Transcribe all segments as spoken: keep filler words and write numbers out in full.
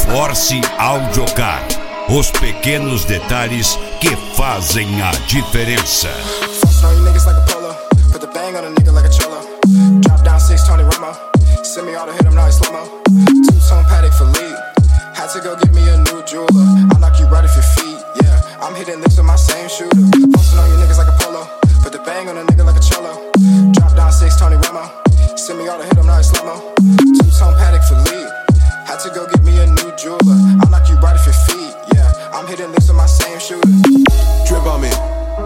Force Audiocar. Os pequenos detalhes que fazem a diferença. I'm hitting lips with my same shooter. Posting on you niggas like a polo. Put the bang on a nigga like a cello. Drop down six, Tony Remo. Send me all to hit him, now it's slow-mo. Two-tone Patek Philippe. Had to go get me a new jeweler. I'll knock you right off your feet, yeah. I'm hitting lips with my same shooter. Drip on me.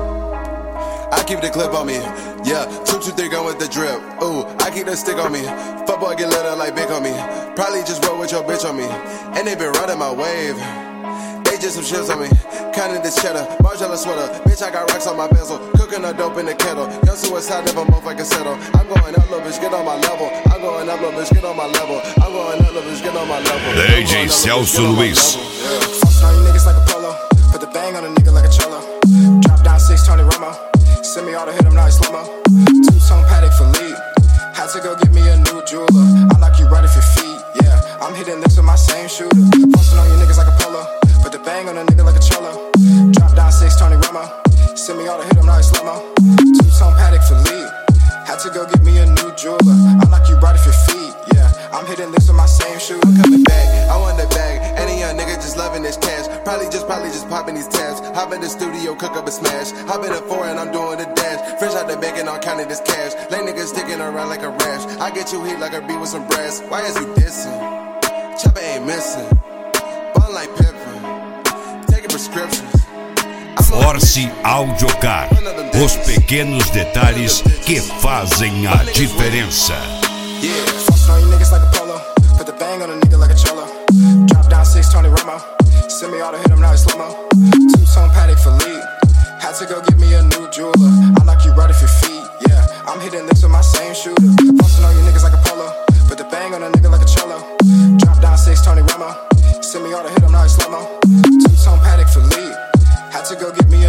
I keep the clip on me. Yeah, two, two, three, go with the drip. Ooh, I keep the stick on me. Fuck boy, get lit up like big on me. Probably just roll with your bitch on me. And they been riding my wave. They just some shits on me. Counting this cheddar, Margiela sweater. Bitch, I got racks on my bezel. Cooking the dope in the kettle. Young suicide, never motherfucking settle. I'm going up, little bitch, get on my level. I'm going up, little bitch, get on my level. I'm going up, little bitch, get on my level. D J Celso Luiz. Posting on you niggas like a polo. Put the bang on a nigga like a cello. Drop down six, Tony Remo. Send me all to hit him, now it's slow-mo. Two-tone Patek Philippe. Had to go get me a new jeweler. I'll knock you right off your feet, yeah. I'm hitting lips with my same shooter. Posting on you niggas like a polo. Put the bang on a nigga like a cello. Drop down six, Tony Remo. Send me all to hit him, now it's slow-mo. Two-tone Patek Philippe. Had to go get me a new jeweler. I'll knock you right off your feet, yeah. I'm hitting lips with my same shooter. I'm coming back, I want the bag. Any young nigga just loving this cash. Probably just, probably just popping these tabs. Hop in the studio, cook up a smash. Hop in the foreign, I'm doing the dash. Fresh out the bacon, I'm counting this cash. Lay niggas sticking around like a rash. I get you heat like a beat with some brass. Why is you dissing? Chopper ain't missing. Bun like Pippin. Taking prescriptions. Force Audiocar. Os pequenos detalhes que fazem a diferença. Yeah, posting on you niggas like a polo. Put the bang on a nigga like a cello. Drop down six, Tony Remo. Send me all to hit him, now it's slow-mo. Two-tone Patek Philippe. Had to go get me a new jeweler. I'll knock you right off your feet, yeah. I'm hitting lips with my same shooter. Posting on you niggas like a polo. Put the bang on a nigga like a cello. Drop down six, Tony Remo. Send me all to hit him, now it's slow-mo. Two-tone Patek Philippe. Had to go get me